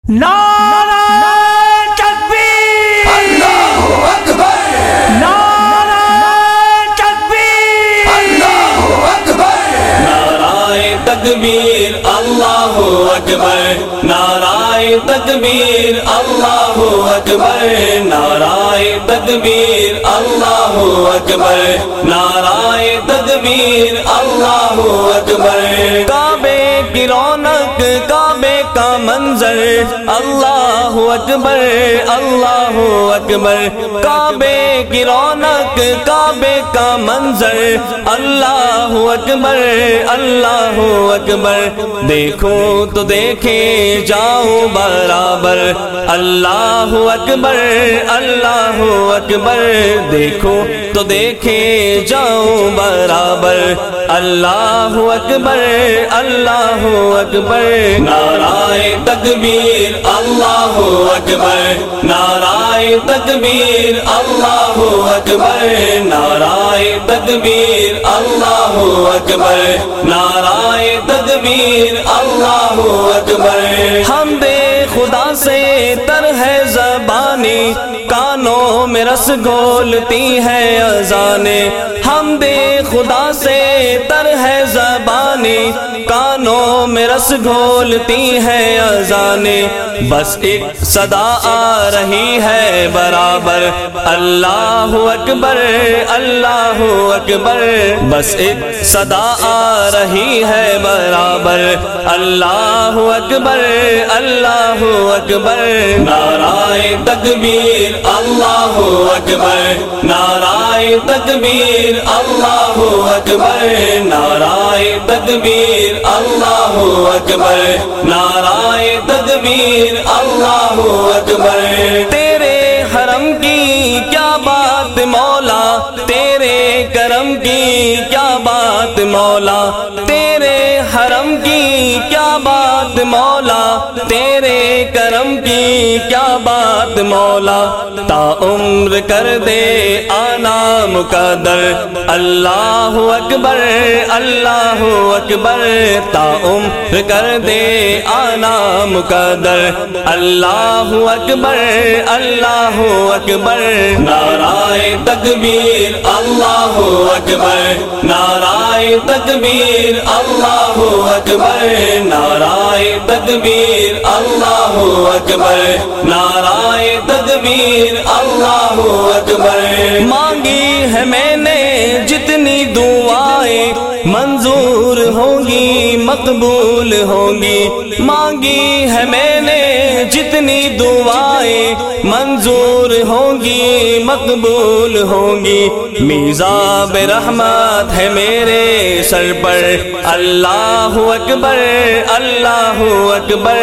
نعرہ تکبیر اللہ اکبر، نعرہ تکبیر اللہ اکبر، نعرہ تکبیر اللہ اکبر، نعرہ تکبیر اللہ اکبر، نعرہ تکبیر اللہ اکبر، نعرہ تکبیر اللہ اکبر۔ کعبے کی رونق، کعبے کا منظر، اللہ اکبر اللہ اکبر۔ کعبے کی رونق، کعبے کا منظر، اللہ اکبر اللہ اکبر۔ دیکھو تو دیکھے جاؤ برابر، اللہ اکبر اللہ اکبر۔ دیکھو تو دیکھے جاؤ برابر، اللہ اکبر اللہ اکبر۔ نعرہ تکبیر اللہ اکبر، نعرہ تکبیر اللہ اکبر، نعرہ تکبیر اللہ اکبر، نعرہ تکبیر اللہ اکبر۔ حمد خدا سے تر ہے زبانی، کانوں میں رس گھولتی ہے اذانیں۔ حمد خدا سے تر ہے زبانی، کانوں میں رس گھولتی ہے اذانیں۔ بس ایک صدا آ رہی ہے برابر، اللہ اکبر اللہ اکبر۔ بس ایک صدا آ رہی ہے برابر، اللہ اکبر اللہ اکبر۔ نعرہ تکبیر اللہ اکبر، نعرہ تکبیر اللہ اکبر، نعرہ تکبیر اللہ اکبر، نعرہ تکبیر اللہ اکبر۔ تیرے حرم کی کیا بات مولا، تیرے کرم کی کیا بات مولا، تیرے حرم کی کیا بات مولا، تیرے کرم کی کیا بات مولا۔ تا عمر کر دے آنا مقدر، اللہ اکبر اللہ اکبر۔ تا عمر کر دے آنا مقدر، اللہ اکبر اللہ اکبر۔ نعرہ تکبیر اللہ اکبر، نعرہ تکبیر اللہ اکبر، نعرہ تکبیر اللہ اکبر، نعرہ تکبیر اللہ اکبر۔ مانگی ہے میں نے جتنی دعائیں، منظور ہوں گی مقبول ہوں گی۔ مانگی ہے میں نے جتنی دعائیں، منظور ہوں گی مقبول ہوں گی۔ میزاب رحمت ہے میرے سر پر، اللہ اکبر اللہ اکبر۔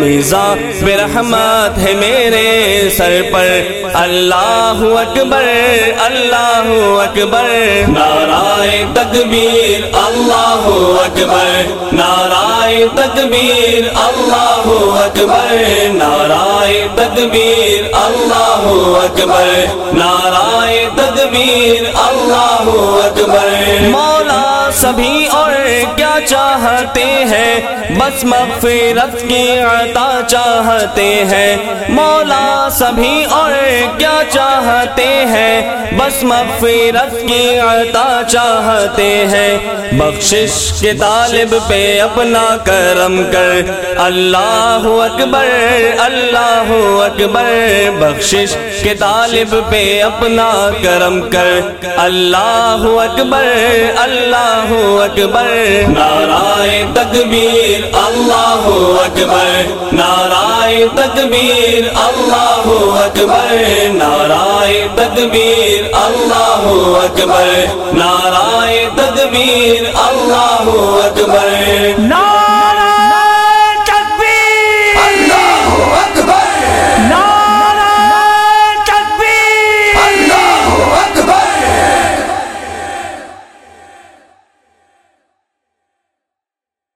میزاب رحمت ہے میرے سر پر، اللہ اکبر اللہ اکبر۔ نعرہ تکبیر اللہ اکبر، نعرہ تکبیر اللہ اکبر، نعرہ تکبیر اللہ اکبر، نعرہ تکبیر اللہ اکبر۔ مولا سبھی اور کیا چاہتے ہیں، بس مغفرت کی عطا چاہتے ہیں۔ مولا سبھی اور کیا چاہتے ہیں، بس مغفرت کی عطا چاہتے ہیں۔ بخشش کے طالب پہ اپنا کرم کر، اللہ اکبر اللہ اکبر۔ بخشش کے طالب پہ اپنا کرم کر، اللہ اکبر اللہ اکبر۔ نعرہ تکبیر اللہ اکبر، نعرہ تکبیر اللہ اکبر، نعرہ تکبیر اللہ اکبر، نعرہ تکبیر اللہ اکبر۔